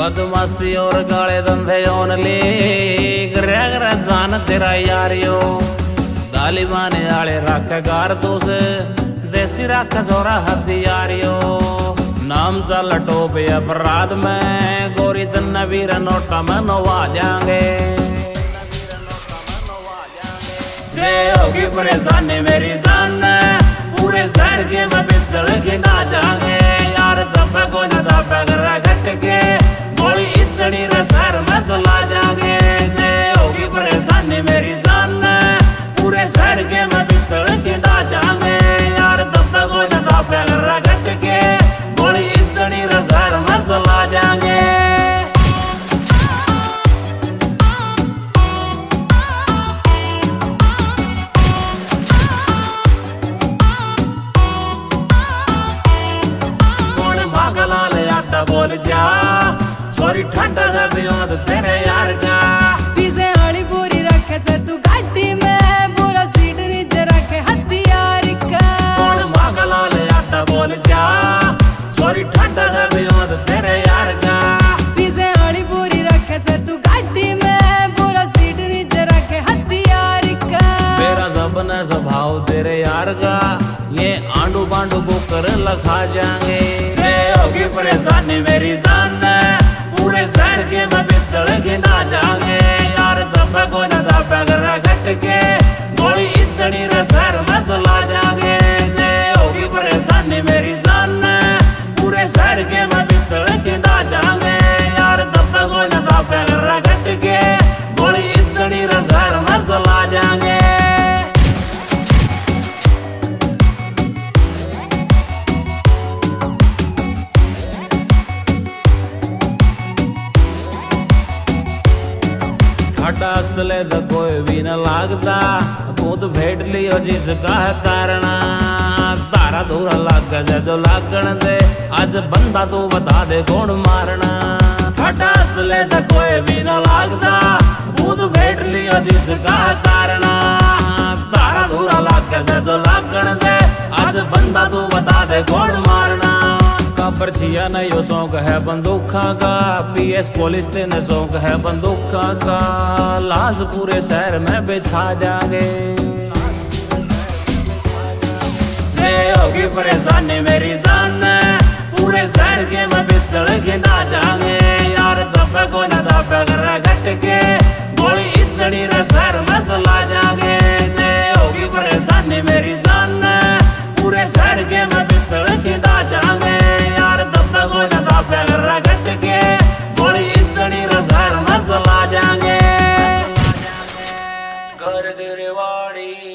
बदमाशी और गाले धंधे ओनली ग्रह जान तेरा यारियो तालिबान आले रख गार से देसी रख जोरा हथियारियो नाम चल टोपे अपराध में गोरी तन्ना वीर नोटा में नवा जाएंगे होगी परेशानी मेरी जान पूरे शहर के मैं बिस्तर के ना जाएंगे यार तब को न तब कर घट के गोली इतनी शहर में चला जाएंगे होगी परेशानी मेरी जान पूरे शहर के मैं बिस्तर के ना जाएंगे यार तब को न तब कर घट के गोली इतनी शहर में चला जाएंगे बोल जा सॉरी ठंडा सा बियोद तेरे यार का पीछे वाली पूरी रखे से तू गाड़ी में पूरा सीट नीचे रखे हथियार का कौन मांगला ले आटा बोल जा सॉरी ठंडा सा बियोद तेरे यार का पीछे वाली पूरी रखे से तू गाड़ी में पूरा सीट नीचे रखे हथियार का मेरा सपना स्वभाव तेरे यार का ये आंडू बांडू को कर लखा जाएंगे होगी परेशानी मेरी जान पूरे शहर के मैं बिस्तर के ना जाएंगे यार तब को न तब कर घट के गोली इतनी शहर में चला जाएंगे होगी परेशानी मेरी जान पूरे शहर के मैं बिस्तर के ना जाएंगे यार तब को न तब कर घट के गोली इतनी शहर में चला जाएंगे खटा असले तो कोई भी न लागता भूत भेट लियो जिसका है तारना तारा धूरा लाग जा जो लागण दे आज बंदा तू बता दे कौन मारना खटा असले तो कोई भी न लागता भूत भेट लियो जिसका है तारना तारा धूरा लाग जा जो लागण दे आज बंदा तू बता दे कौन मारना पर्चिया नहीं यो शौक है बंदूका का पीएस पुलिस तेने शौक है बंदूका का लाश पूरे शहर में बिछा जाएंगे होगी परेशानी मेरी जान पूरे शहर के मैं बिस्तर के ना जाएंगे यार तब को न तब कर घट के गोली इतनी शहर में चला जाएंगे होगी परेशानी मेरी जान पूरे शहर के मैं बिस्तर के ना जाएंगे घट के गोली इतनी शहर में चला जाएंगे घर गिरवाड़ी।